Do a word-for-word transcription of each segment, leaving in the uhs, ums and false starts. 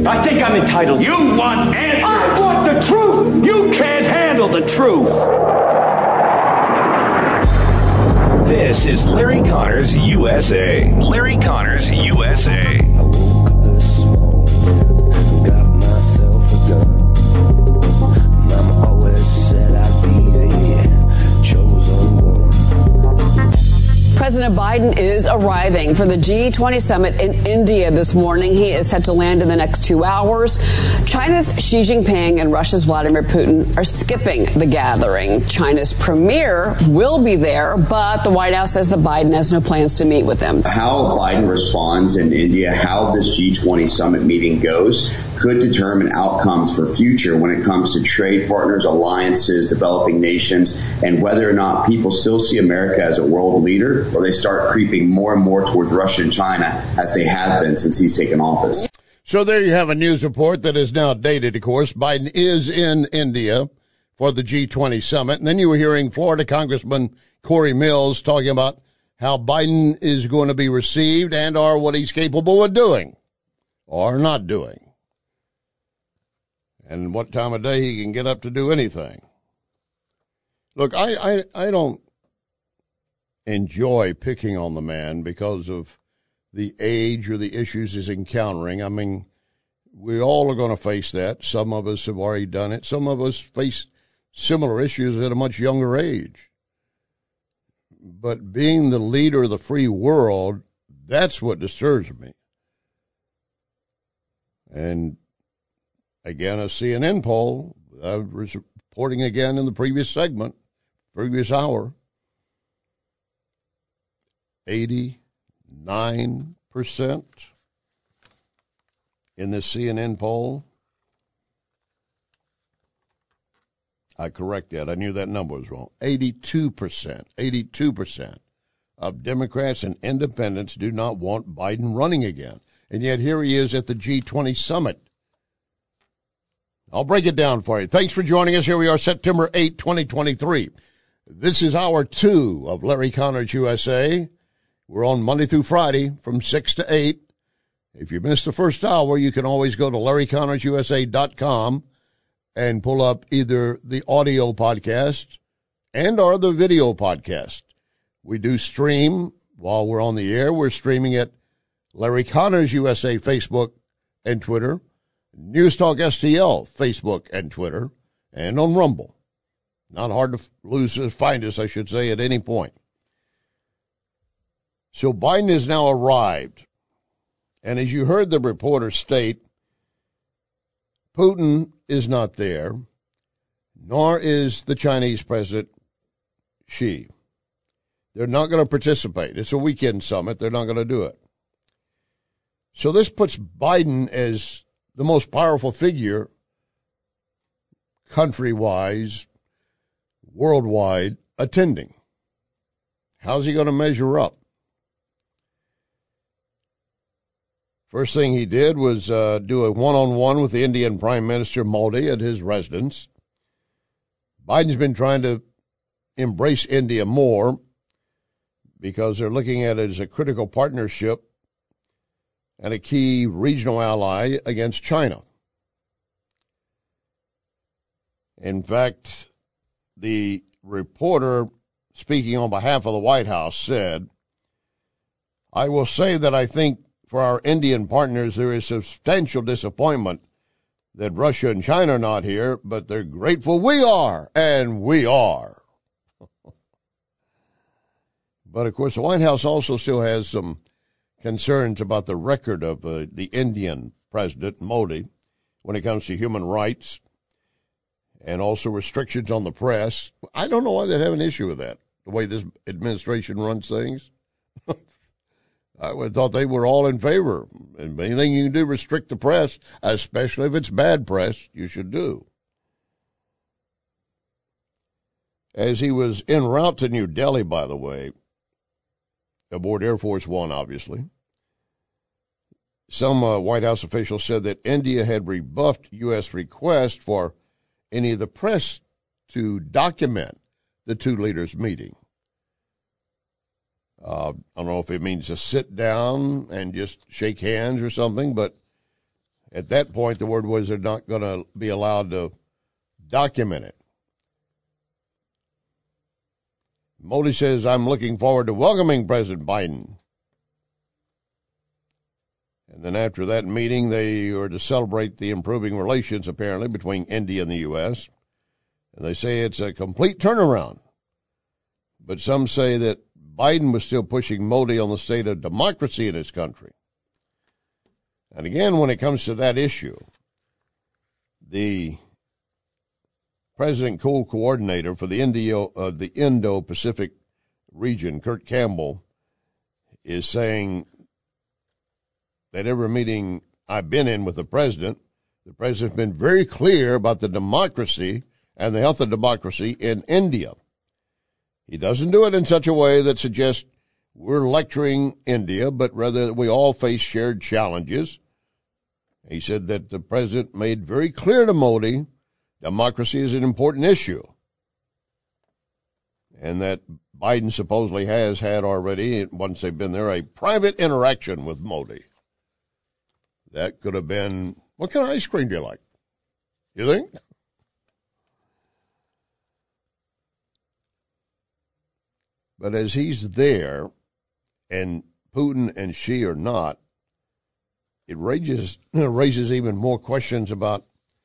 I think I'm entitled. You want answers. I want the truth. You can't handle the truth. This is Larry Connors U S A. Larry Connors U S A. I woke up this morning, got myself a gun. Mama always said I'd be the chosen one. President Biden is arriving for the G twenty summit in India this morning. He is set to land in the next two hours. China's Xi Jinping and Russia's Vladimir Putin are skipping the gathering. China's premier will be there, but the White House says that Biden has no plans to meet with them. How Biden responds in India, how this G twenty summit meeting goes, could determine outcomes for future when it comes to trade partners, alliances, developing nations, and whether or not people still see America as a world leader, or they start creeping more and more towards Russia and China as they have been since he's taken office. So there you have a news report that is now dated, of course. Biden is in India for the G twenty summit. And then you were hearing Florida Congressman Corey Mills talking about how Biden is going to be received and or what he's capable of doing or not doing. And what time of day he can get up to do anything. Look, I, I, I don't enjoy picking on the man because of the age or the issues he's encountering. I mean, we all are going to face that. Some of us have already done it. Some of us face similar issues at a much younger age. But being the leader of the free world, that's what disturbs me. And again, a C N N poll, I was reporting again in the previous segment, previous hour, eighty-nine percent in this C N N poll. I correct that. I knew that number was wrong. eighty-two percent, eighty-two percent of Democrats and independents do not want Biden running again. And yet here he is at the G twenty summit. I'll break it down for you. Thanks for joining us. Here we are, September eighth, twenty twenty-three. This is hour two of Larry Connors U S A. We're on Monday through Friday from six to eight. If you missed the first hour, you can always go to larry connors u s a dot com and pull up either the audio podcast and or the video podcast. We do stream while we're on the air. We're streaming at Larry Connors U S A Facebook and Twitter, News Talk S T L Facebook and Twitter, and on Rumble. Not hard to lose, find us, I should say, at any point. So Biden has now arrived. And as you heard the reporter state, Putin is not there, nor is the Chinese President Xi. They're not going to participate. It's a weekend summit. They're not going to do it. So this puts Biden as the most powerful figure, country-wise, worldwide, attending. How's he going to measure up? First thing he did was uh, do a one-on-one with the Indian Prime Minister Modi at his residence. Biden's been trying to embrace India more because they're looking at it as a critical partnership and a key regional ally against China. In fact, the reporter speaking on behalf of the White House said, I will say that I think for our Indian partners, there is substantial disappointment that Russia and China are not here, but they're grateful we are, and we are. But, of course, the White House also still has some concerns about the record of uh, the Indian President Modi when it comes to human rights and also restrictions on the press. I don't know why they'd have an issue with that, the way this administration runs things. I would thought they were all in favor. And anything you can do to restrict the press, especially if it's bad press, you should do. As he was en route to New Delhi, by the way, aboard Air Force One, obviously, some uh, White House officials said that India had rebuffed U S request for any of the press to document the two leaders' meeting. Uh, I don't know if it means to sit down and just shake hands or something, but At that point, the word was they're not going to be allowed to document it. Modi says, I'm looking forward to welcoming President Biden. And then after that meeting, they are to celebrate the improving relations, apparently, between India and the U S. And they say it's a complete turnaround. But some say that Biden was still pushing Modi on the state of democracy in his country. And again, when it comes to that issue, the President Co-Coordinator for the Indo, uh, the Indo-Pacific region, Kurt Campbell, is saying that every meeting I've been in with the president, the president's been very clear about the democracy and the health of democracy in India. He doesn't do it in such a way that suggests we're lecturing India, but rather that we all face shared challenges. He said that the president made very clear to Modi democracy is an important issue, and that Biden supposedly has had already, once they've been there, a private interaction with Modi. That could have been, what kind of ice cream do you like? You think? But as he's there, and Putin and Xi are not, it raises, raises even more questions about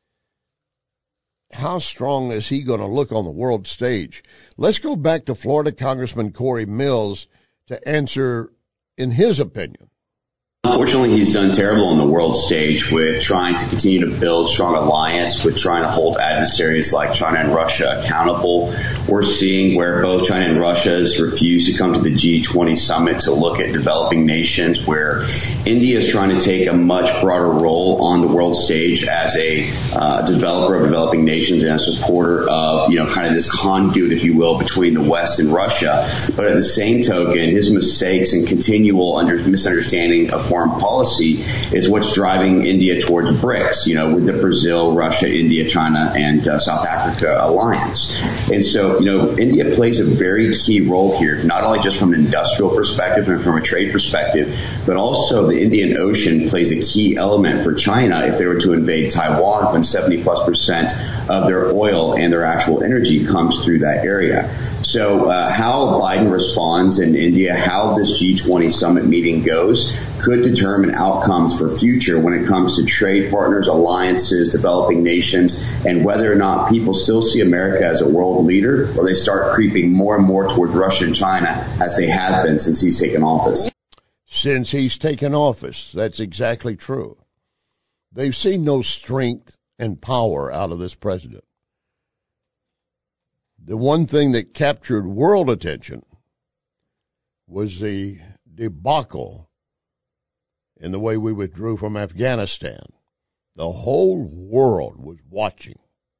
how strong is he going to look on the world stage. Let's go back to Florida Congressman Corey Mills to answer, in his opinion. Unfortunately, he's done terrible on the world stage with trying to continue to build strong alliance, with trying to hold adversaries like China and Russia accountable. We're seeing where both China and Russia has refused to come to the G twenty summit to look at developing nations, where India is trying to take a much broader role on the world stage as a uh, developer of developing nations and a supporter of, you know, kind of this conduit, if you will, between the West and Russia. But at the same token, his mistakes and continual under, misunderstanding of foreign policy is what's driving India towards BRICS, you know, with the Brazil, Russia, India, China, and uh, South Africa alliance. And so, you know, India plays a very key role here, not only just from an industrial perspective and from a trade perspective, but also the Indian Ocean plays a key element for China if they were to invade Taiwan, when seventy plus percent of their oil and their actual energy comes through that area. So uh, how Biden responds in India, how this G twenty summit meeting goes, could determine outcomes for future when it comes to trade partners, alliances, developing nations, and whether or not people still see America as a world leader, or they start creeping more and more towards Russia and China, as they have been since he's taken office. Since he's taken office, that's exactly true. They've seen no strength and power out of this president. The one thing that captured world attention was the debacle in the way we withdrew from Afghanistan. The whole world was watching.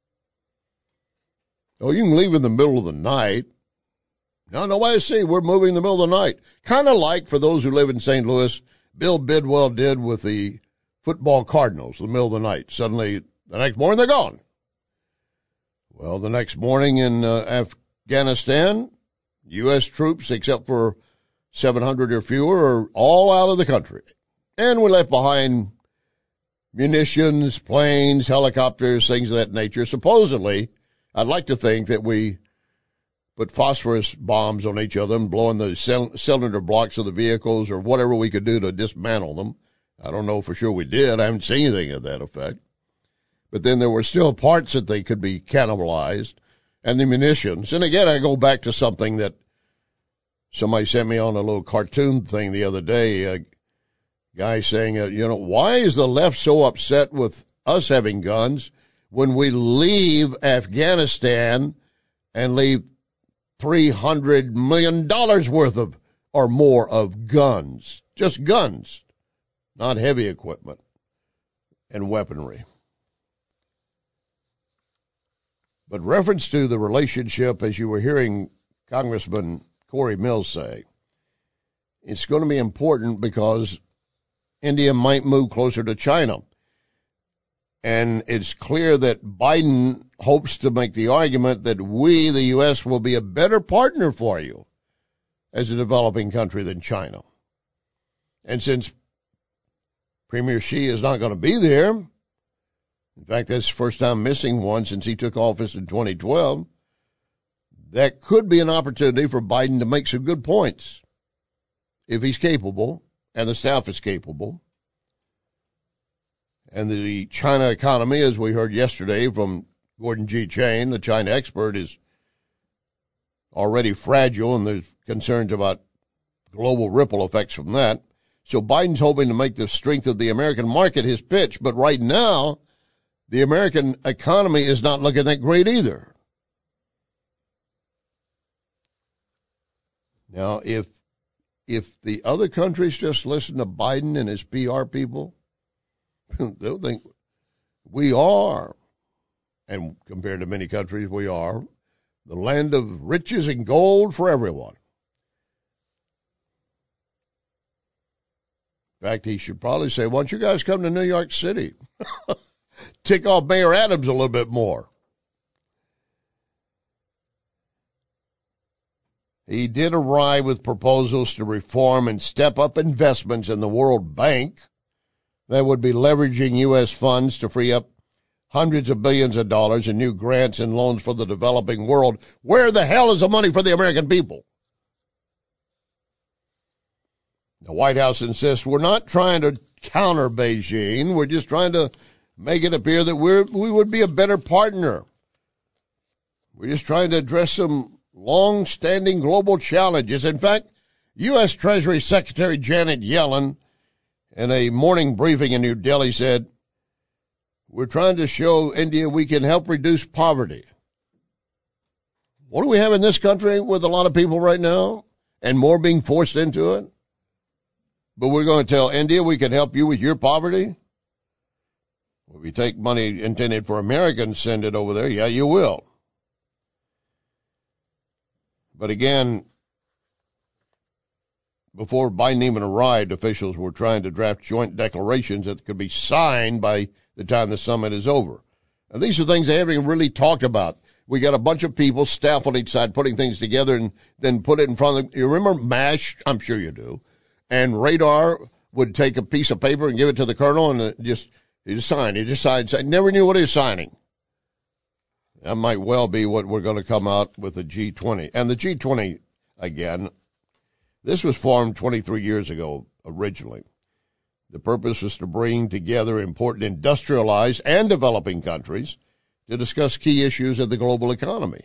Oh, you can leave in the middle of the night. No, no, I see. We're moving in the middle of the night. Kind of like, for those who live in Saint Louis, Bill Bidwell did with the football Cardinals in the middle of the night. Suddenly, the next morning, they're gone. Well, the next morning in uh, Afghanistan, U S troops, except for seven hundred or fewer, are all out of the country. And we left behind munitions, planes, helicopters, things of that nature. Supposedly, I'd like to think that we put phosphorus bombs on each of them, blowing the cylinder blocks of the vehicles or whatever we could do to dismantle them. I don't know for sure we did. I haven't seen anything of that effect. But then there were still parts that they could be cannibalized, and the munitions. And again, I go back to something that somebody sent me on a little cartoon thing the other day. A guy saying, uh, you know, why is the left so upset with us having guns when we leave Afghanistan and leave three hundred million dollars worth of or more of guns? Just guns, not heavy equipment and weaponry. But reference to the relationship, as you were hearing Congressman Corey Mills say, it's going to be important because India might move closer to China. And it's clear that Biden hopes to make the argument that we, the U S, will be a better partner for you as a developing country than China. And since Premier Xi is not going to be there. In fact, that's the first time missing one since he took office in twenty twelve. That could be an opportunity for Biden to make some good points if he's capable and the staff is capable. And the China economy, as we heard yesterday from Gordon G. Chain, the China expert, is already fragile, and there's concerns about global ripple effects from that. So Biden's hoping to make the strength of the American market his pitch, but right now, the American economy is not looking that great either. Now, if if the other countries just listen to Biden and his P R people, they'll think we are, and compared to many countries, we are, the land of riches and gold for everyone. In fact, he should probably say, why don't you guys come to New York City? Tick off Mayor Adams a little bit more. He did arrive with proposals to reform and step up investments in the World Bank that would be leveraging U S funds to free up hundreds of billions of dollars in new grants and loans for the developing world. Where the hell is the money for the American people? The White House insists we're not trying to counter Beijing. We're just trying to make it appear that we're, we would be a better partner. We're just trying to address some long-standing global challenges. In fact, U S. Treasury Secretary Janet Yellen, in a morning briefing in New Delhi, said, we're trying to show India we can help reduce poverty. What do we have in this country with a lot of people right now and more being forced into it? But we're going to tell India we can help you with your poverty? Well, if you take money intended for Americans, send it over there, yeah, you will. But again, before Biden even arrived, officials were trying to draft joint declarations that could be signed by the time the summit is over. And these are things they haven't even really talked about. We got a bunch of people, staff on each side, putting things together and then put it in front of them. You remember MASH? I'm sure you do. And Radar would take a piece of paper and give it to the colonel and just, he just signed. He just signed. I never knew what he was signing. That might well be what we're going to come out with the G twenty. And the G twenty, again, this was formed twenty-three years ago originally. The purpose was to bring together important industrialized and developing countries to discuss key issues of the global economy.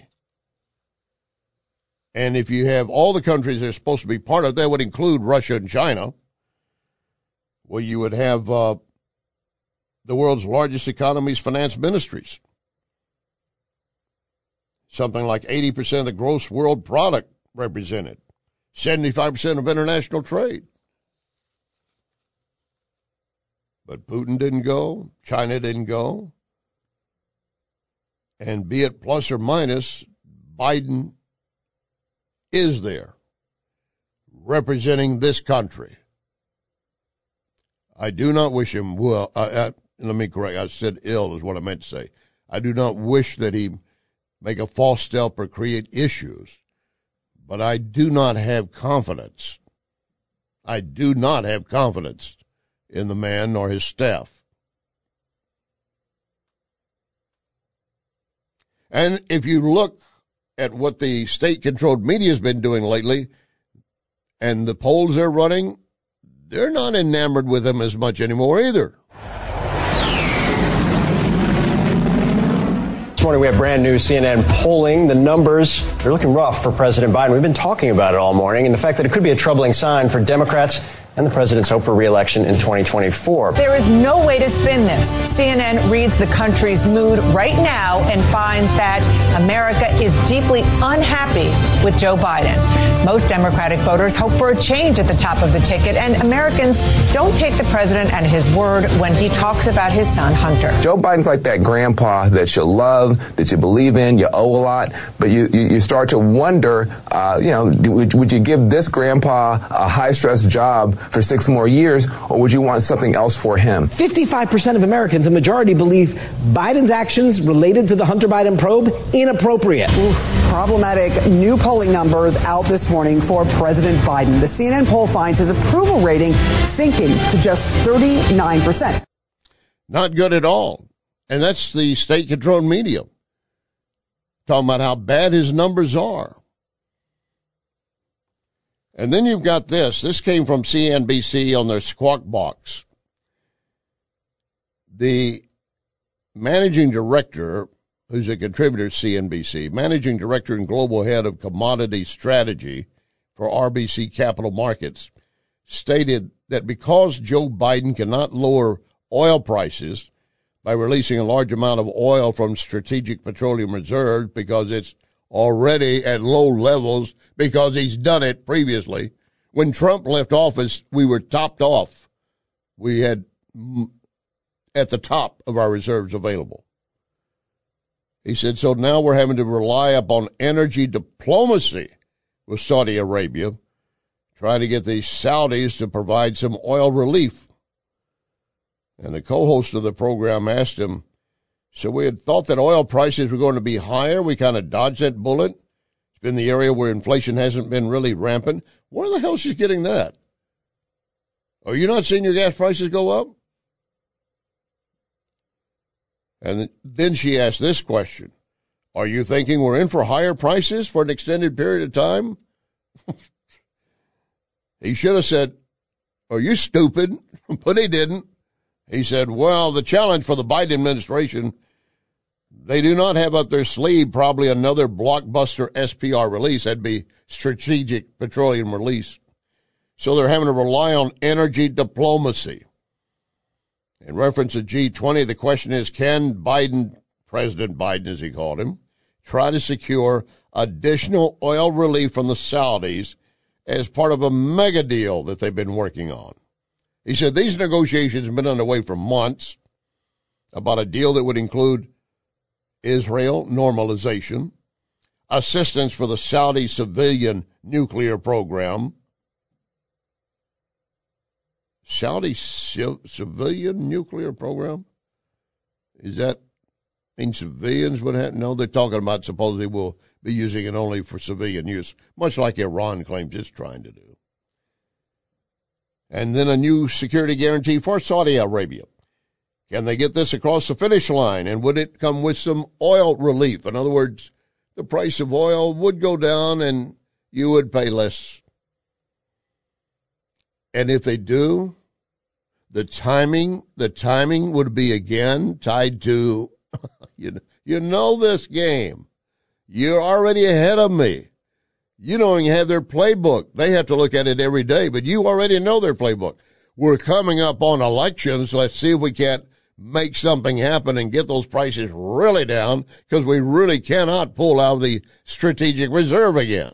And if you have all the countries that are supposed to be part of it, that would include Russia and China, well, you would have uh, the world's largest economies finance ministries. Something like eighty percent of the gross world product represented, seventy-five percent of international trade. But Putin didn't go, China didn't go, and be it plus or minus, Biden is there, representing this country. I do not wish him well. I, I, let me correct. I said ill is what I meant to say. I do not wish that he make a false step or create issues, but I do not have confidence. I do not have confidence in the man nor his staff. And if you look at what the state-controlled media has been doing lately and the polls they're running, they're not enamored with him as much anymore either. This morning we have brand new C N N polling. The numbers are looking rough for President Biden. We've been talking about it all morning, and the fact that it could be a troubling sign for Democrats and the president's hope for re-election in twenty twenty-four. There is no way to spin this. C N N reads the country's mood right now and finds that America is deeply unhappy with Joe Biden. Most Democratic voters hope for a change at the top of the ticket, and Americans don't take the president at his word when he talks about his son, Hunter. Joe Biden's like that grandpa that you love, that you believe in, you owe a lot, but you, you, you start to wonder, uh, you know, would, would you give this grandpa a high-stress job for six more years, or would you want something else for him? fifty-five percent of Americans, a majority, believe Biden's actions related to the Hunter Biden probe inappropriate. Oof, problematic new polling numbers out this morning for President Biden. The C N N poll finds his approval rating sinking to just thirty-nine percent. Not good at all. And that's the state-controlled media talking about how bad his numbers are. And then you've got this. This came from C N B C on their Squawk Box. The managing director, who's a contributor to C N B C, managing director and global head of commodity strategy for R B C Capital Markets, stated that because Joe Biden cannot lower oil prices by releasing a large amount of oil from strategic petroleum reserves because it's already at low levels because he's done it previously. When Trump left office, we were topped off. We had at the top of our reserves available. He said, so now we're having to rely upon energy diplomacy with Saudi Arabia, trying to get the Saudis to provide some oil relief. And the co-host of the program asked him, so we had thought that oil prices were going to be higher. We kind of dodged that bullet. It's been the area where inflation hasn't been really rampant. Where the hell is she getting that? Are you not seeing your gas prices go up? And then she asked this question. Are you thinking we're in for higher prices for an extended period of time? He should have said, are you stupid? But he didn't. He said, well, the challenge for the Biden administration, they do not have up their sleeve probably another blockbuster S P R release. That'd be strategic petroleum release. So they're having to rely on energy diplomacy. In reference to G twenty, the question is, can Biden, President Biden as he called him, try to secure additional oil relief from the Saudis as part of a mega deal that they've been working on? He said these negotiations have been underway for months about a deal that would include Israel normalization, assistance for the Saudi civilian nuclear program. Saudi civ- civilian nuclear program? Is that mean civilians would have? No, they're talking about supposedly we'll be using it only for civilian use, much like Iran claims it's trying to do. And then a new security guarantee for Saudi Arabia. Can they get this across the finish line? And would it come with some oil relief? In other words, the price of oil would go down and you would pay less. And if they do, the timing, the timing would be again tied to, you, you know this game. You're already ahead of me. You don't even have their playbook. They have to look at it every day, but you already know their playbook. We're coming up on elections. Let's see if we can't make something happen and get those prices really down, because we really cannot pull out the strategic reserve again.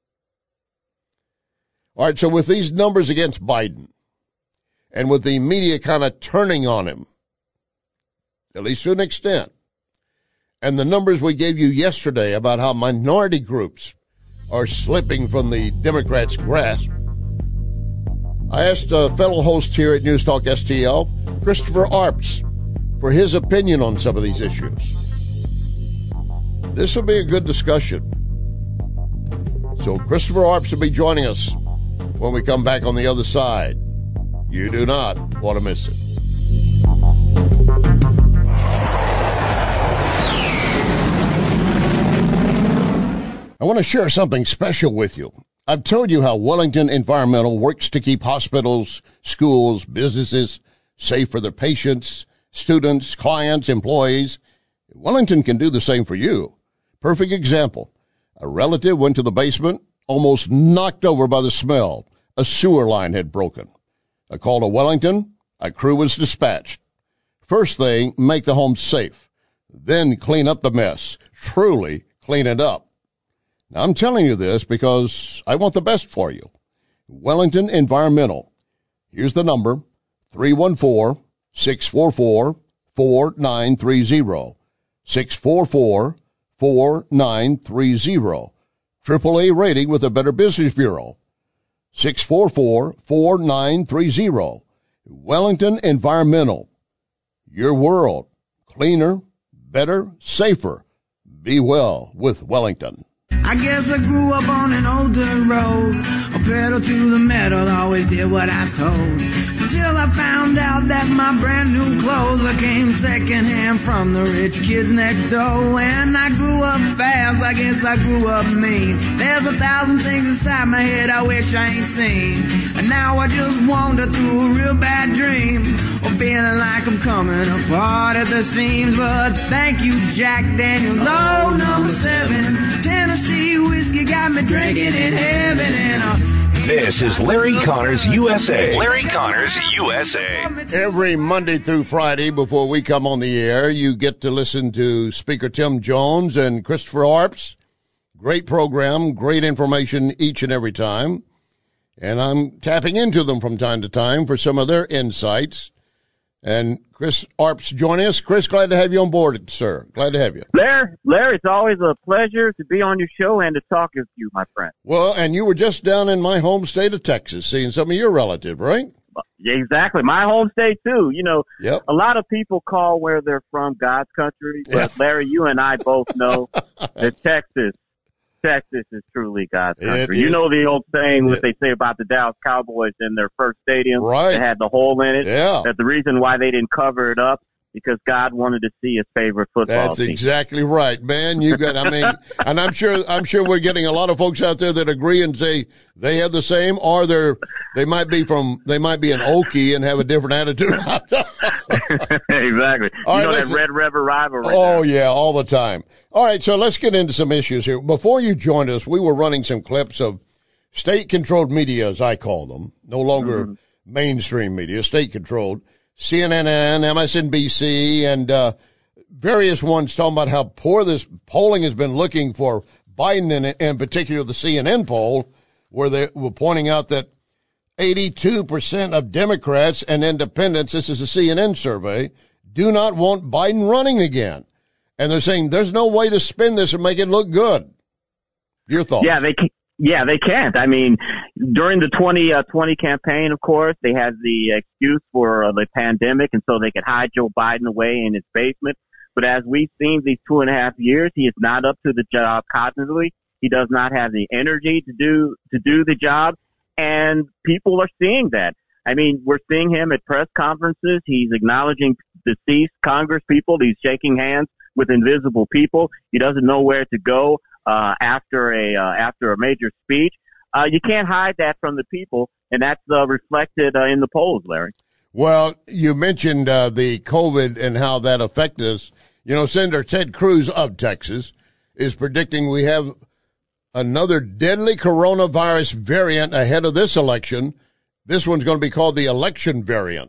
All right, so with these numbers against Biden, and with the media kind of turning on him, at least to an extent, and the numbers we gave you yesterday about how minority groups are slipping from the Democrats' grasp, I asked a fellow host here at News Talk S T L, Christopher Arps, for his opinion on some of these issues. This will be a good discussion. So Christopher Arps will be joining us when we come back on the other side. You do not want to miss it. I want to share something special with you. I've told you how Wellington Environmental works to keep hospitals, schools, businesses safe for their patients, students, clients, employees. Wellington can do the same for you. Perfect example. A relative went to the basement, almost knocked over by the smell. A sewer line had broken. A call to Wellington, a crew was dispatched. First thing, make the home safe. Then clean up the mess. Truly clean it up. Now, I'm telling you this because I want the best for you. Wellington Environmental. Here's the number, three one four, six four four, four nine three zero. six four four, four nine three zero. triple A rating with the Better Business Bureau. six four four, four nine three zero. Wellington Environmental. Your world. Cleaner, better, safer. Be well with Wellington. I guess I grew up on an older road. A pedal to the metal, always did what I told. Until I found out that my brand new clothes came secondhand from the rich kids next door. And I grew up fast, I guess I grew up mean. There's a thousand things inside my head I wish I ain't seen. And now I just wander through a real bad dream, or feeling like I'm coming apart at the seams. But thank you, Jack Daniels, oh, number seven. Tennessee whiskey got me drinking in heaven. And uh, This is Larry Connors U S A. Larry Connors U S A. Every Monday through Friday before we come on the air, you get to listen to Speaker Tim Jones and Christopher Arps. Great program, great information each and every time. And I'm tapping into them from time to time for some of their insights. And Chris Arps joining us. Chris, glad to have you on board, sir. Glad to have you. Larry, Larry, it's always a pleasure to be on your show and to talk with you, my friend. Well, and you were just down in my home state of Texas seeing some of your relatives, right? Exactly. My home state, too. You know, yep. A lot of people call where they're from God's country. But, yeah. Larry, you and I both know that Texas, Texas is truly God's country. It, you it, know the old saying, what it, they say about the Dallas Cowboys in their first stadium. Right. That had the hole in it. Yeah. That the reason why they didn't cover it up, because God wanted to see his favorite football That's team. That's exactly right, man. You got, I mean, and I'm sure, I'm sure we're getting a lot of folks out there that agree and say they have the same, or they're, they might be from, they might be an Okie and have a different attitude. Exactly. All you right, know listen. that Red River rivalry. Oh, yeah, all the time. All right, so let's get into some issues here. Before you joined us, we were running some clips of state-controlled media, as I call them, no longer mm-hmm. mainstream media, state-controlled. C N N, M S N B C, and uh, various ones talking about how poor this polling has been looking for Biden, and in particular the C N N poll, where they were pointing out that eighty-two percent of Democrats and independents, this is a C N N survey, do not want Biden running again. And they're saying there's no way to spin this and make it look good. Your thoughts? Yeah, they can. Yeah, they can't. I mean, during the twenty twenty campaign, of course, they had the excuse for uh, the pandemic, and so they could hide Joe Biden away in his basement. But as we've seen these two and a half years, he is not up to the job cognitively. He does not have the energy to do to do the job, and people are seeing that. I mean, we're seeing him at press conferences. He's acknowledging deceased Congress people. He's shaking hands with invisible people. He doesn't know where to go uh after a uh, after a major speech. Uh you can't hide that from the people, and that's uh, reflected uh, in the polls, Larry. Well, you mentioned uh, the COVID and how that affected us. You know, Senator Ted Cruz of Texas is predicting we have another deadly coronavirus variant ahead of this election. This one's going to be called the election variant.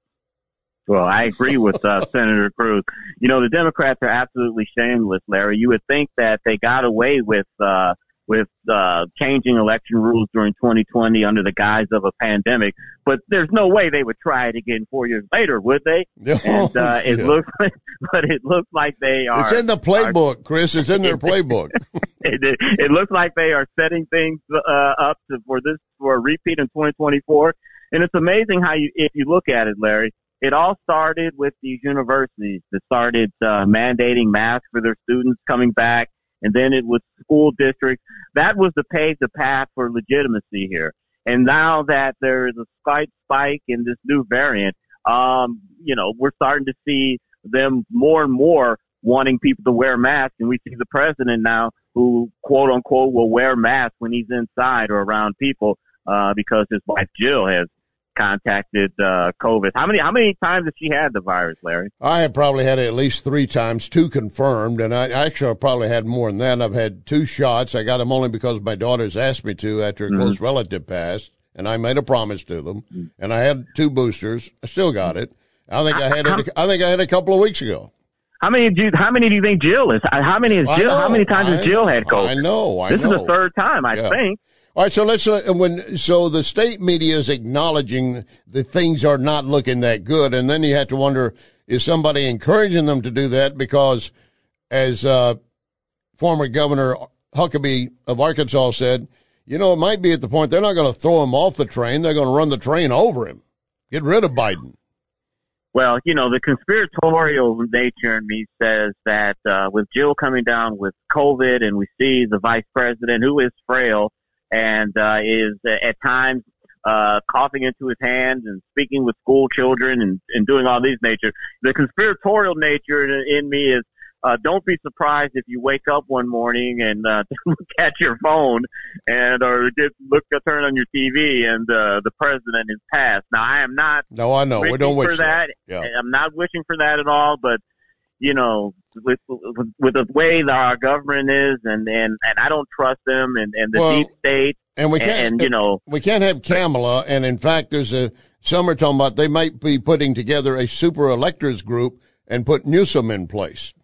Well, I agree with uh, Senator Cruz. You know, the Democrats are absolutely shameless, Larry. You would think that they got away with uh, with uh, changing election rules during twenty twenty under the guise of a pandemic, but there's no way they would try it again four years later, would they? No, and uh, it yeah. looks like, but it looks like they are. It's in the playbook, are, Chris. It's in their playbook. it, it, it looks like they are setting things uh, up to, for this for a repeat in twenty twenty-four, and it's amazing how you, if you look at it, Larry. It all started with these universities that started uh, mandating masks for their students coming back, and then it was school districts. That was to pave the path for legitimacy here. And now that there is a slight spike in this new variant, um, you know, we're starting to see them more and more wanting people to wear masks, and we see the president now who, quote unquote, will wear masks when he's inside or around people uh, because his wife Jill has contacted uh COVID. How many how many times has she had the virus, Larry? I have probably had it at least three times, two confirmed, and I actually have probably had more than that. I've had two shots. I got them only because my daughters asked me to after a mm-hmm. close relative passed, and I made a promise to them. Mm-hmm. And I had two boosters. I still got it. I think I had it. I think I had it a couple of weeks ago. How many do you, how many do you think Jill is? How many is Jill? How many times I has Jill had COVID? I know. I this know. is the third time, I yeah. think. All right, so let's uh, when so the state media is acknowledging that things are not looking that good, and then you have to wonder, is somebody encouraging them to do that? Because as uh, former Governor Huckabee of Arkansas said, you know, it might be at the point they're not going to throw him off the train. They're going to run the train over him. Get rid of Biden. Well, you know, the conspiratorial nature in me says that uh, with Jill coming down with COVID and we see the vice president who is frail and uh, is uh, at times uh, coughing into his hands and speaking with school children and, and doing all these nature, the conspiratorial nature in, in me is Uh, don't be surprised if you wake up one morning and uh, look at your phone and or get look turn on your T V and uh, the president is passed. Now I am not. No, I know we don't wish for that. that. Yeah. I'm not wishing for that at all. But you know, with with, with the way that our government is, and and, and I don't trust them, and, and the well, deep state. And we can't. And, and you know, we can't have Kamala. And in fact, there's a some are talking about they might be putting together a super electors group and put Newsom in place.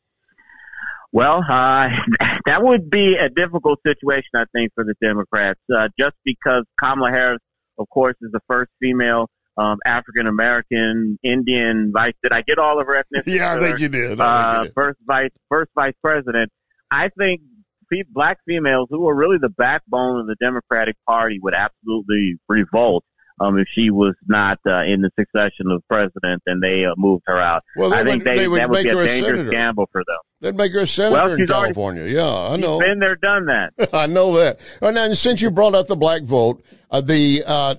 Well, uh, that would be a difficult situation, I think, for the Democrats, uh, just because Kamala Harris, of course, is the first female um, African-American, Indian vice. Did I get all of her ethnicity? Yeah, I think you did. I uh, think you did. First vice, first vice president. I think black females, who are really the backbone of the Democratic Party, would absolutely revolt Um, if she was not uh, in the succession of president and they uh, moved her out. Well, I think would, they, they would that would make be a her a dangerous senator. gamble for them. They'd make her a senator well, in she's already, California. Yeah, I know. She's been there, done that. I know that. And then since you brought up the black vote, uh, the uh,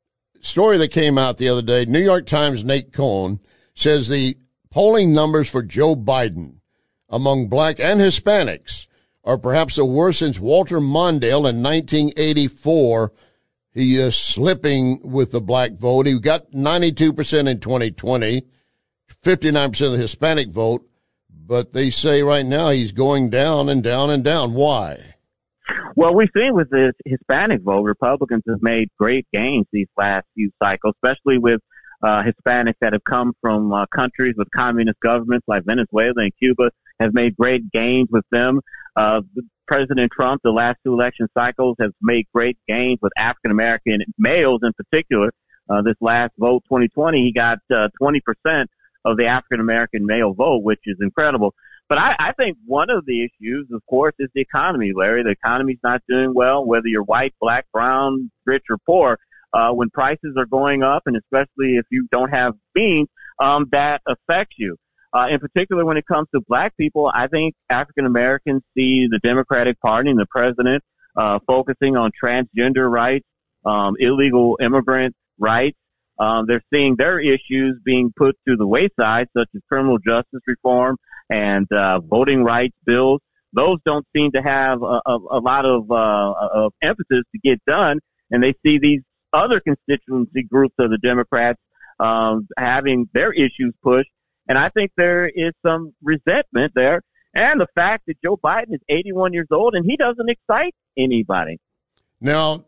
story that came out the other day, New York Times' Nate Cohn says the polling numbers for Joe Biden among black and Hispanics are perhaps the worst since Walter Mondale in nineteen eighty-four. He is slipping with the black vote. He got ninety-two percent in twenty twenty, fifty-nine percent of the Hispanic vote, but they say right now he's going down and down and down. Why? Well, we've seen with the Hispanic vote, Republicans have made great gains these last few cycles, especially with uh, Hispanics that have come from uh, countries with communist governments like Venezuela and Cuba, have made great gains with them. Uh, President Trump, the last two election cycles, has made great gains with African-American males in particular. Uh, this last vote, twenty twenty, he got uh, twenty percent of the African-American male vote, which is incredible. But I, I think one of the issues, of course, is the economy, Larry. The economy's not doing well, whether you're white, black, brown, rich, or poor. Uh, when prices are going up, and especially if you don't have means, um, that affects you. Uh, in particular, when it comes to black people, I think African Americans see the Democratic Party and the president uh, focusing on transgender rights, um, illegal immigrant rights. Um, they're seeing their issues being put to the wayside, such as criminal justice reform and uh, voting rights bills. Those don't seem to have a, a, a lot of, uh, of emphasis to get done, and they see these other constituency groups of the Democrats um, having their issues pushed. And I think there is some resentment there. And the fact that Joe Biden is eighty-one years old and he doesn't excite anybody. Now,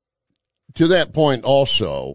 to that point also,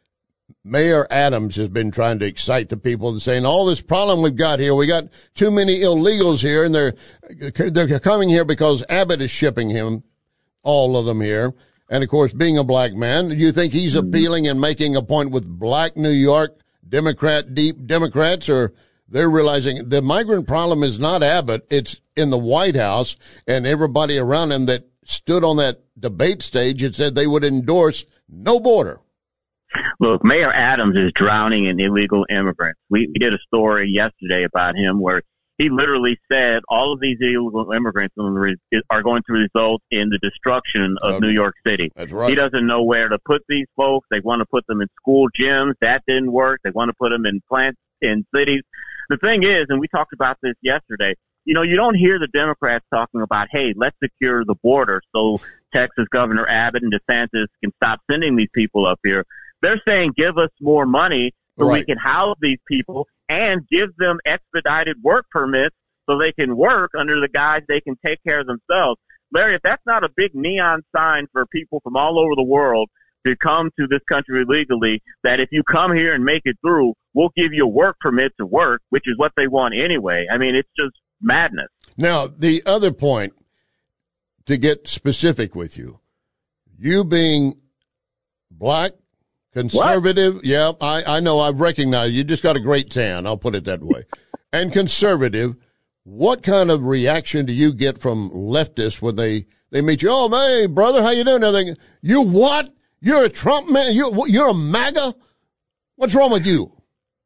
Mayor Adams has been trying to excite the people and saying, all this problem we've got here, we got too many illegals here, and they're they're coming here because Abbott is shipping him, all of them here. And, of course, being a black man, do you think he's mm-hmm. appealing and making a point with black New York Democrat, deep Democrats, or they're realizing the migrant problem is not Abbott, it's in the White House and everybody around him that stood on that debate stage and said they would endorse no border? Look, Mayor Adams is drowning in illegal immigrants. We, we did a story yesterday about him where he literally said all of these illegal immigrants are going to result in the destruction of okay. New York City. That's right. He doesn't know where to put these folks. They want to put them in school gyms. That didn't work. They want to put them in plants in cities. The thing is, and we talked about this yesterday, you know, you don't hear the Democrats talking about, hey, let's secure the border so Texas Governor Abbott and DeSantis can stop sending these people up here. They're saying give us more money so right. we can house these people and give them expedited work permits so they can work under the guise they can take care of themselves. Larry, if that's not a big neon sign for people from all over the world to come to this country legally, that if you come here and make it through, we'll give you a work permit to work, which is what they want anyway. I mean, it's just madness. Now, the other point, to get specific with you, you being black, conservative, what? yeah, I, I know, I've recognized you just got a great tan, I'll put it that way. And conservative, what kind of reaction do you get from leftists when they They meet you. Oh, hey, brother, how you doing? They're thinking, you what? You're a Trump man? You, you're a MAGA? What's wrong with you?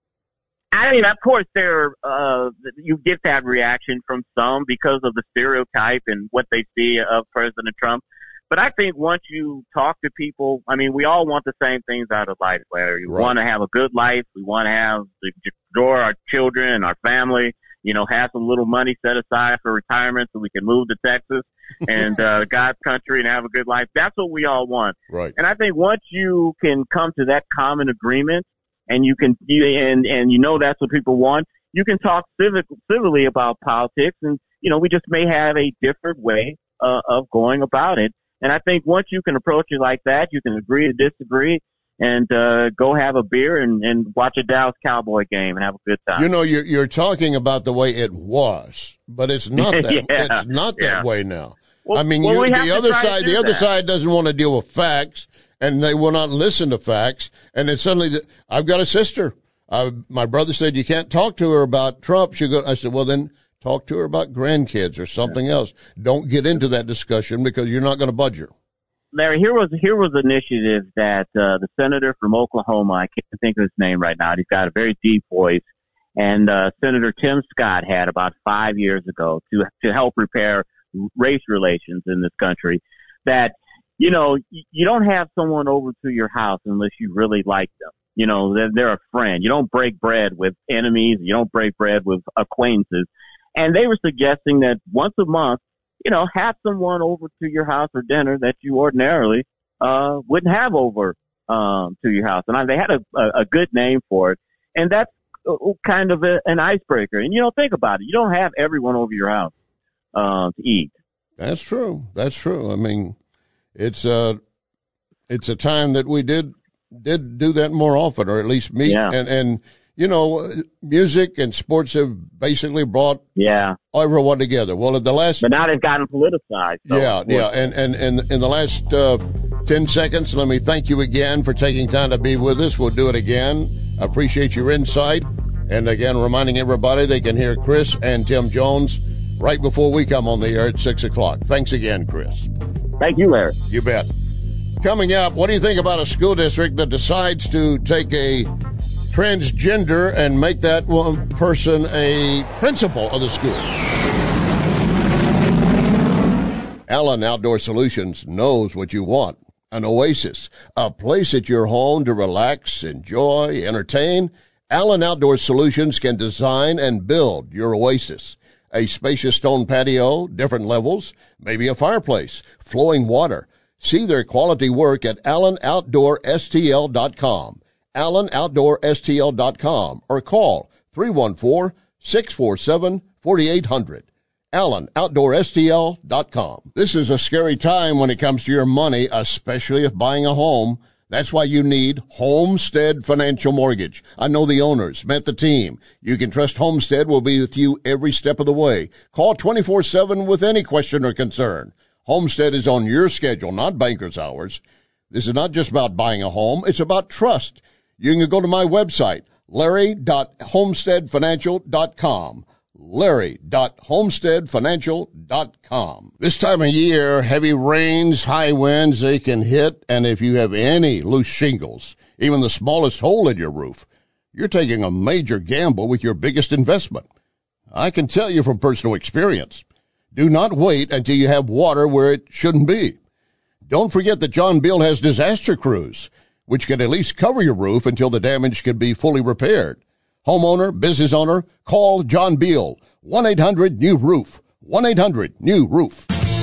I mean, of course, there uh, you get that reaction from some because of the stereotype and what they see of President Trump. But I think once you talk to people, I mean, we all want the same things out of life, Larry. We right. want to have a good life. We want to have to grow our children and our family, you know, have some little money set aside for retirement so we can move to Texas and uh, God's country and have a good life. That's what we all want. Right. And I think once you can come to that common agreement, and you can, you, and, and you know that's what people want, you can talk civic, civilly about politics, and, you know, we just may have a different way uh, of going about it. And I think once you can approach it like that, you can agree to disagree and uh, go have a beer and, and watch a Dallas Cowboy game and have a good time. You know, you're, you're talking about the way it was, but it's not that, yeah, it's not that yeah. way now. Well, I mean, well, you, we the other side, the other that. side doesn't want to deal with facts. And they will not listen to facts. And then suddenly, I've got a sister. Uh, my brother said, you can't talk to her about Trump. She go, I said, well, then talk to her about grandkids or something yeah. else. Don't get into that discussion because you're not going to budge her. Larry, here was, here was an initiative that, uh, the senator from Oklahoma, I can't think of his name right now. He's got a very deep voice. And, uh, Senator Tim Scott had about five years ago to, to help repair race relations in this country that, you know, you don't have someone over to your house unless you really like them. You know, they're, they're a friend. You don't break bread with enemies. You don't break bread with acquaintances. And they were suggesting that once a month, you know, have someone over to your house for dinner that you ordinarily uh wouldn't have over um to your house. And I, they had a, a, a good name for it. And that's kind of a, an icebreaker. And, you know, think about it. You don't have everyone over your house uh, to eat. That's true. That's true. I mean, It's a, it's a time that we did, did do that more often, or at least me. Yeah. And, and, you know, music and sports have basically brought yeah. everyone together. Well, at the last. But now they've gotten politicized. So yeah. Yeah. And, and, and in the last, uh, ten seconds, let me thank you again for taking time to be with us. We'll do it again. I appreciate your insight. And again, reminding everybody they can hear Chris and Tim Jones right before we come on the air at six o'clock. Thanks again, Chris. Thank you, Larry. You bet. Coming up, what do you think about a school district that decides to take a transgender and make that one person a principal of the school? Allen Outdoor Solutions knows what you want. An oasis, a place at your home to relax, enjoy, entertain. Allen Outdoor Solutions can design and build your oasis. A spacious stone patio, different levels, maybe a fireplace, flowing water. See their quality work at allen outdoor s t l dot com, allen outdoor s t l dot com, or call three one four, six four seven, four eight zero zero, allen outdoor s t l dot com. This is a scary time when it comes to your money, especially if buying a home. That's why you need Homestead Financial Mortgage. I know the owners, met the team. You can trust Homestead will be with you every step of the way. Call twenty-four seven with any question or concern. Homestead is on your schedule, not banker's hours. This is not just about buying a home. It's about trust. You can go to my website, larry dot homestead financial dot com. larry dot homestead financial dot com. This time of year, heavy rains, high winds, they can hit, and if you have any loose shingles, even the smallest hole in your roof, you're taking a major gamble with your biggest investment. I can tell you from personal experience. Do not wait until you have water where it shouldn't be. Don't forget that John Beal has disaster crews, which can at least cover your roof until the damage can be fully repaired. Homeowner, business owner, call John Beal, one eight hundred new roof, one eight hundred new roof.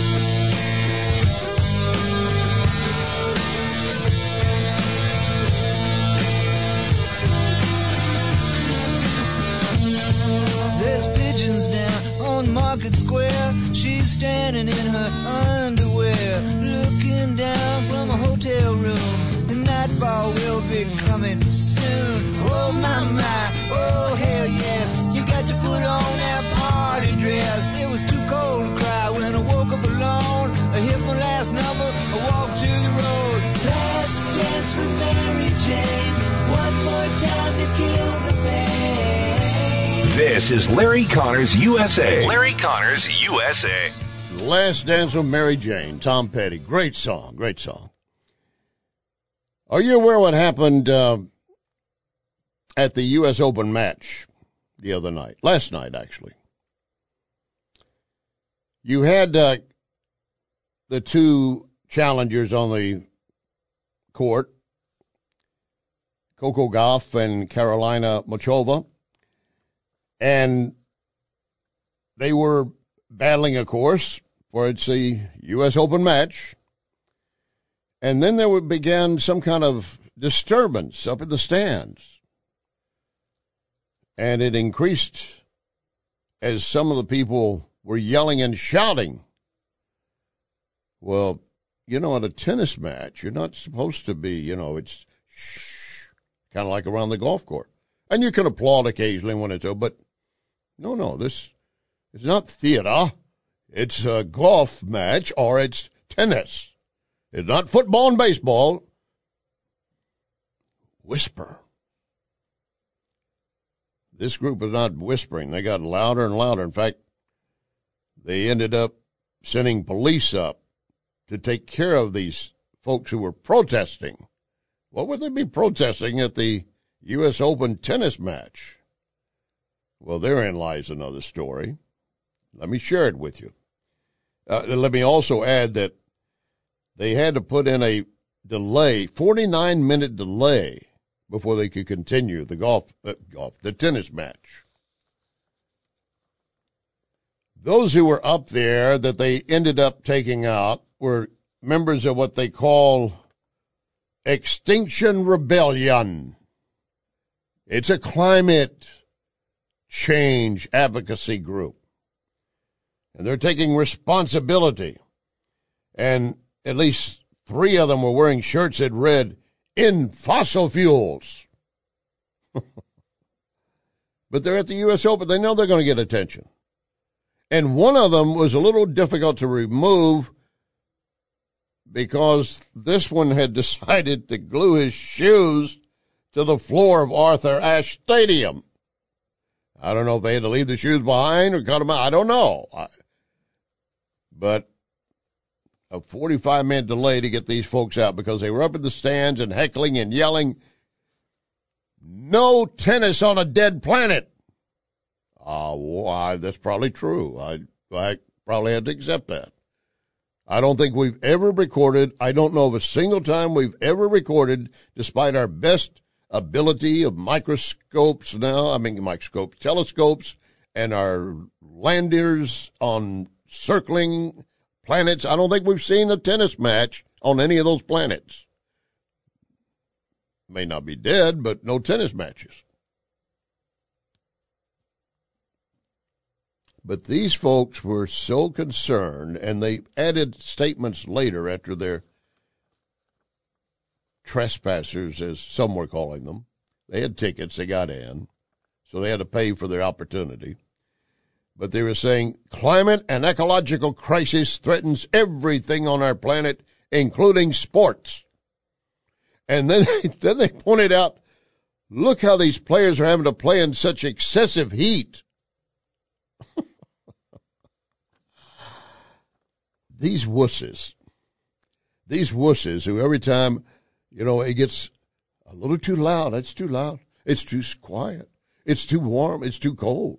There's pigeons down on Market Square. She's standing in her underwear, looking down from a hotel room. The nightfall will be coming soon. Oh my my, oh hell yes. You got to put on that party dress. It was too cold to cry when I woke up alone. I hit my last number, I walked to the road. Last dance with Mary Jane. One more time to kill the pain. This is Larry Connors U S A. Larry Connors U S A. Last Dance with Mary Jane, Tom Petty. Great song, great song. Are you aware what happened uh, at the U S Open match the other night? Last night, actually. You had uh, the two challengers on the court, Coco Gauff and Carolina Muchova, and they were battling, of course, for it's a U S Open match. And then there began some kind of disturbance up in the stands. And it increased as some of the people were yelling and shouting. Well, you know, at a tennis match, you're not supposed to be, you know, it's shh, kind of like around the golf course. And you can applaud occasionally when it's over, but no, no, this is not theater. It's a golf match or it's tennis. It's not football and baseball. Whisper. This group was not whispering. They got louder and louder. In fact, they ended up sending police up to take care of these folks who were protesting. What would they be protesting at the U S Open tennis match? Well, therein lies another story. Let me share it with you. Uh, let me also add that they had to put in a delay, forty-nine minute delay, before they could continue the golf, uh, golf, the tennis match. Those who were up there that they ended up taking out were members of what they call Extinction Rebellion. It's a climate change advocacy group. And they're taking responsibility. And at least three of them were wearing shirts that read, "In fossil fuels." But they're at the U S Open. They know they're going to get attention. And one of them was a little difficult to remove because this one had decided to glue his shoes to the floor of Arthur Ashe Stadium. I don't know if they had to leave the shoes behind or cut them out. I don't know. I, but a forty-five minute delay to get these folks out because they were up in the stands and heckling and yelling, "No tennis on a dead planet." Uh, well, that's probably true. I, I probably had to accept that. I don't think we've ever recorded, I don't know of a single time we've ever recorded, despite our best ability of microscopes now, I mean microscopes, telescopes, and our landers on circling planets. I don't think we've seen a tennis match on any of those planets. May not be dead, but no tennis matches. But these folks were so concerned, and they added statements later after their trespassers, as some were calling them. They had tickets, they got in, so they had to pay for their opportunity. But they were saying, climate and ecological crisis threatens everything on our planet, including sports. And then, then they pointed out, look how these players are having to play in such excessive heat. These wusses, these wusses who every time, you know, it gets a little too loud, it's too loud, it's too quiet, it's too warm, it's too cold.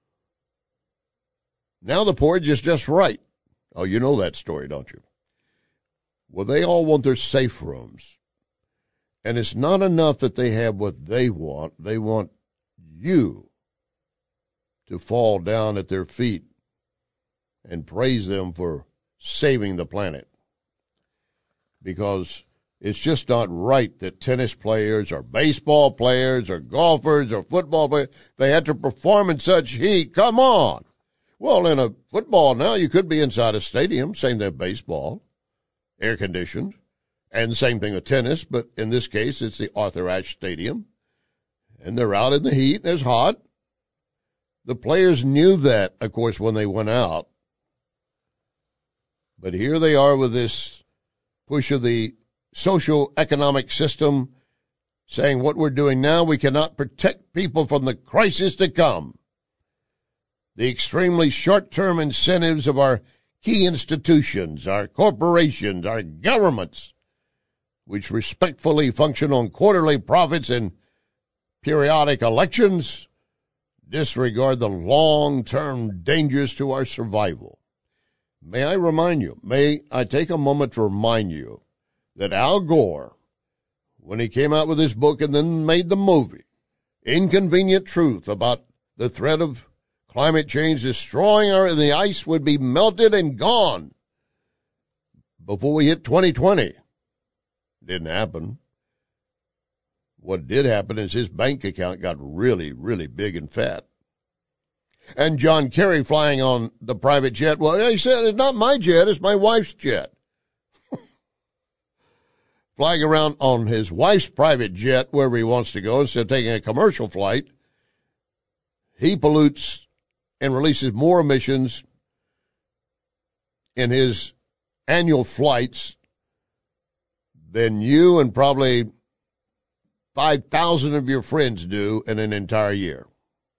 Now the porridge is just right. Oh, you know that story, don't you? Well, they all want their safe rooms. And it's not enough that they have what they want. They want you to fall down at their feet and praise them for saving the planet. Because it's just not right that tennis players or baseball players or golfers or football players, they have to perform in such heat. Come on. Well, in a football now, you could be inside a stadium, same thing baseball, air-conditioned, and the same thing with tennis, but in this case, it's the Arthur Ashe Stadium, and they're out in the heat, and it's hot. The players knew that, of course, when they went out, but here they are with this push of the social economic system saying what we're doing now, we cannot protect people from the crisis to come. The extremely short-term incentives of our key institutions, our corporations, our governments, which respectfully function on quarterly profits and periodic elections, disregard the long-term dangers to our survival. May I remind you, may I take a moment to remind you that Al Gore, when he came out with his book and then made the movie, Inconvenient Truth, about the threat of climate change destroying our, the ice would be melted and gone before we hit twenty twenty. Didn't happen. What did happen is his bank account got really, really big and fat. And John Kerry flying on the private jet, well, he said, it's not my jet, it's my wife's jet. Flying around on his wife's private jet wherever he wants to go instead of taking a commercial flight, he pollutes and releases more emissions in his annual flights than you and probably five thousand of your friends do in an entire year.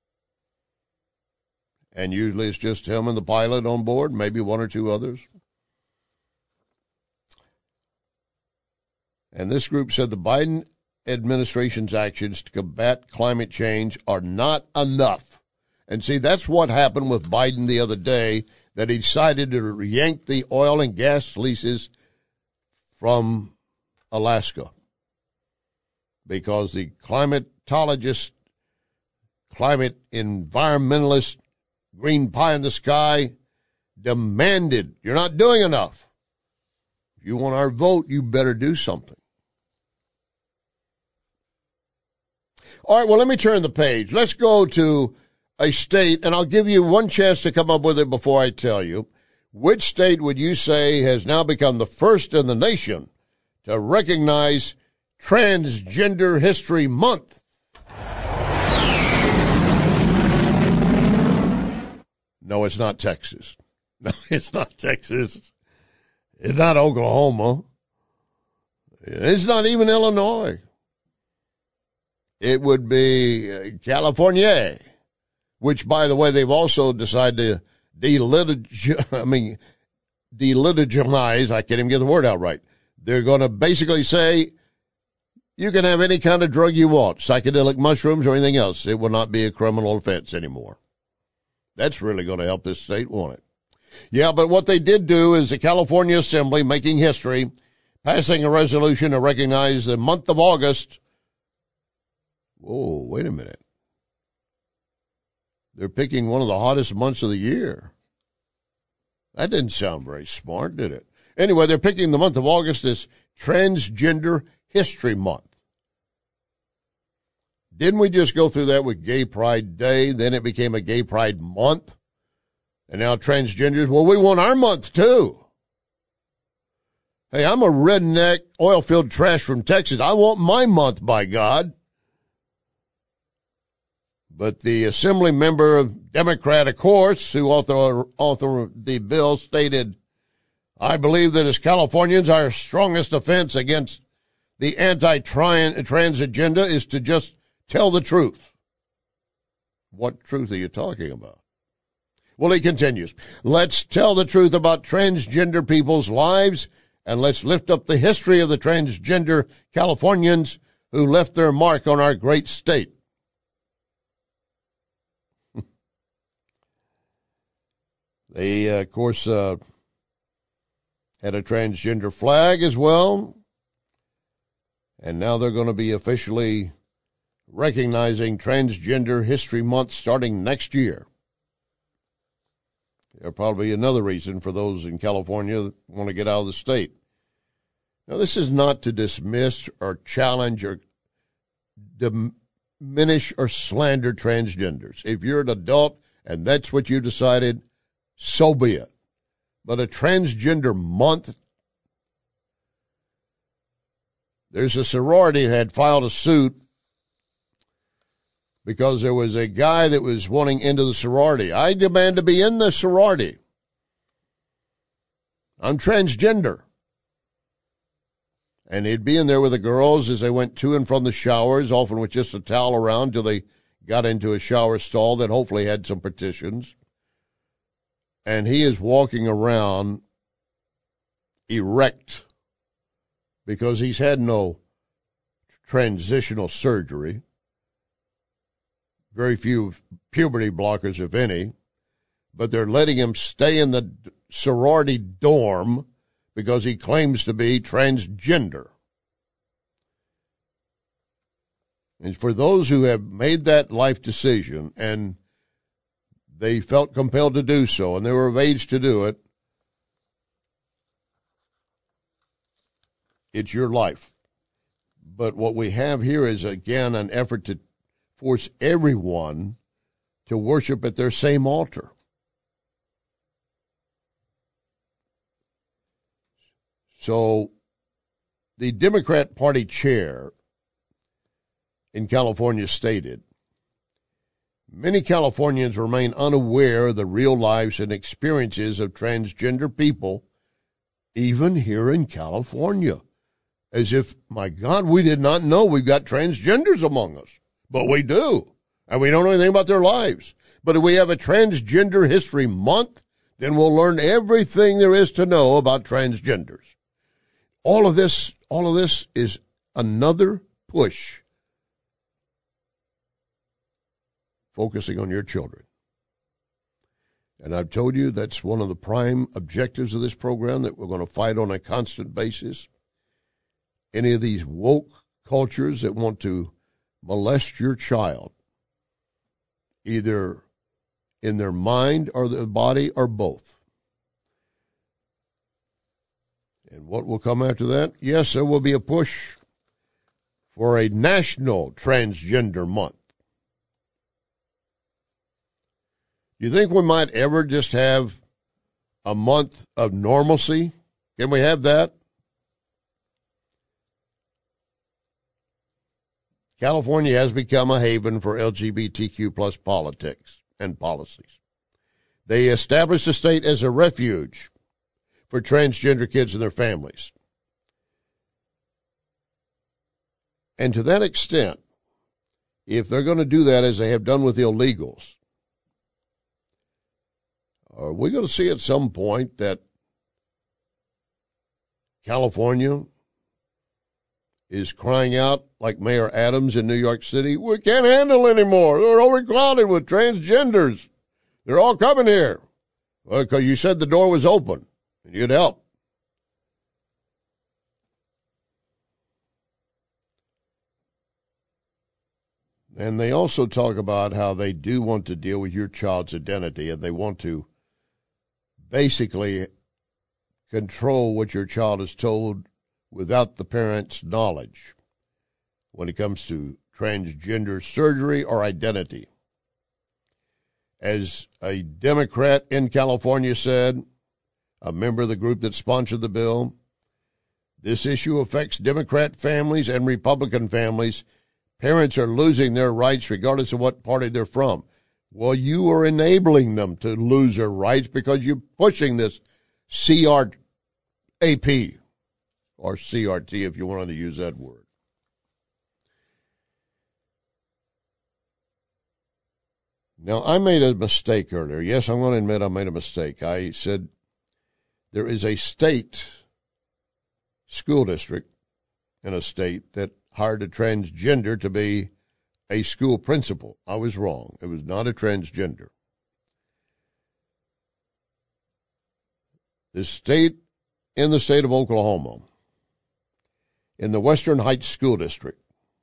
And usually it's just him and the pilot on board, maybe one or two others. And this group said the Biden administration's actions to combat climate change are not enough. And see, that's what happened with Biden the other day, that he decided to yank the oil and gas leases from Alaska because the climatologist, climate environmentalist, green pie in the sky demanded, you're not doing enough. If you want our vote, you better do something. All right, well, let me turn the page. Let's go to a state, and I'll give you one chance to come up with it before I tell you. Which state would you say has now become the first in the nation to recognize Transgender History Month? No, it's not Texas. No, it's not Texas. It's not Oklahoma. It's not even Illinois. It would be California, which, by the way, they've also decided to delitig- I mean, deligitize. I can't even get the word out right. They're going to basically say you can have any kind of drug you want, psychedelic mushrooms or anything else. It will not be a criminal offense anymore. That's really going to help this state, won't it? Yeah, but what they did do is the California Assembly, making history, passing a resolution to recognize the month of August. Whoa, wait a minute. They're picking one of the hottest months of the year. That didn't sound very smart, did it? Anyway, they're picking the month of August as Transgender History Month. Didn't we just go through that with Gay Pride Day? Then it became a Gay Pride Month. And now transgenders, well, we want our month too. Hey, I'm a redneck oil-filled trash from Texas. I want my month, by God. But the assembly member of Democrat, of course, who author, author the bill, stated, I believe that as Californians, our strongest offense against the anti-trans agenda is to just tell the truth. What truth are you talking about? Well, he continues, let's tell the truth about transgender people's lives, and let's lift up the history of the transgender Californians who left their mark on our great state. They, uh, of course, uh, had a transgender flag as well, and now they're going to be officially recognizing Transgender History Month starting next year. There'll probably be another reason for those in California that want to get out of the state. Now, this is not to dismiss or challenge or diminish or slander transgenders. If you're an adult and that's what you decided, so be it. But a transgender month, there's a sorority that had filed a suit because there was a guy that was wanting into the sorority. I demand to be in the sorority. I'm transgender. And he'd be in there with the girls as they went to and from the showers, often with just a towel around till they got into a shower stall that hopefully had some partitions. and he is walking around erect because he's had no transitional surgery, very few puberty blockers, if any, but they're letting him stay in the sorority dorm because he claims to be transgender. And for those who have made that life decision and they felt compelled to do so and they were of age to do it, it's your life. But what we have here is, again, an effort to force everyone to worship at their same altar. So the Democrat Party chair in California stated, many Californians remain unaware of the real lives and experiences of transgender people, even here in California. As if, my God, we did not know we've got transgenders among us. But we do. And we don't know anything about their lives. But if we have a Transgender History Month, then we'll learn everything there is to know about transgenders. All of this, all of this is another push focusing on your children. And I've told you that's one of the prime objectives of this program, that we're going to fight on a constant basis. Any of these woke cultures that want to molest your child, either in their mind or their body or both. And what will come after that? Yes, there will be a push for a national transgender month. Do you think we might ever just have a month of normalcy? Can we have that? California has become a haven for L G B T Q plus politics and policies. They established the state as a refuge for transgender kids and their families. And to that extent, if they're going to do that as they have done with illegals, are we going to see at some point that California is crying out like Mayor Adams in New York City, we can't handle anymore. They're overcrowded with transgenders. They're all coming here. Well, because you said the door was open and you'd help. And they also talk about how they do want to deal with your child's identity, and they want to basically control what your child is told without the parent's knowledge when it comes to transgender surgery or identity. As a Democrat in California said, a member of the group that sponsored the bill, this issue affects Democrat families and Republican families. Parents are losing their rights regardless of what party they're from. Well, you are enabling them to lose their rights because you're pushing this C R A P. Or C R T, if you wanted to use that word. Now, I made a mistake earlier. Yes, I'm going to admit I made a mistake. I said there is a state school district in a state that hired a transgender to be a school principal. I was wrong. It was not a transgender. The state, in the state of Oklahoma, in the Western Heights School District,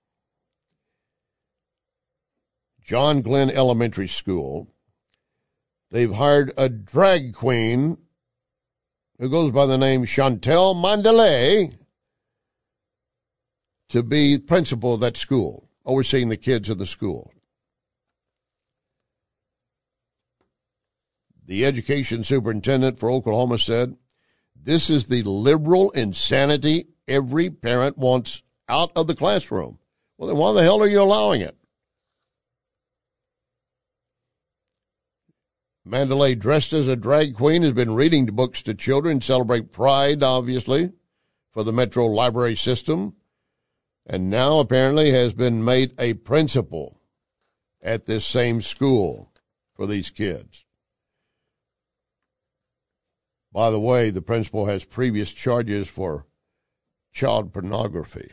John Glenn Elementary School, they've hired a drag queen who goes by the name Chantel Mandalay to be principal of that school, overseeing the kids of the school. The education superintendent for Oklahoma said, this is the liberal insanity every parent wants out of the classroom. Well, then why the hell are you allowing it? Mandalay, dressed as a drag queen, has been reading books to children, celebrate Pride, obviously, for the Metro Library System, and now apparently has been made a principal at this same school for these kids. By the way, the principal has previous charges for child pornography.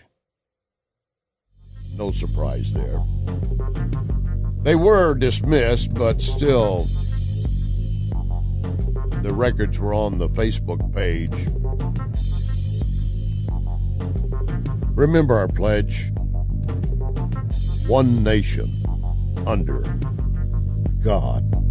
No surprise there. They were dismissed, but still, the records were on the Facebook page. Remember our pledge: one nation under God.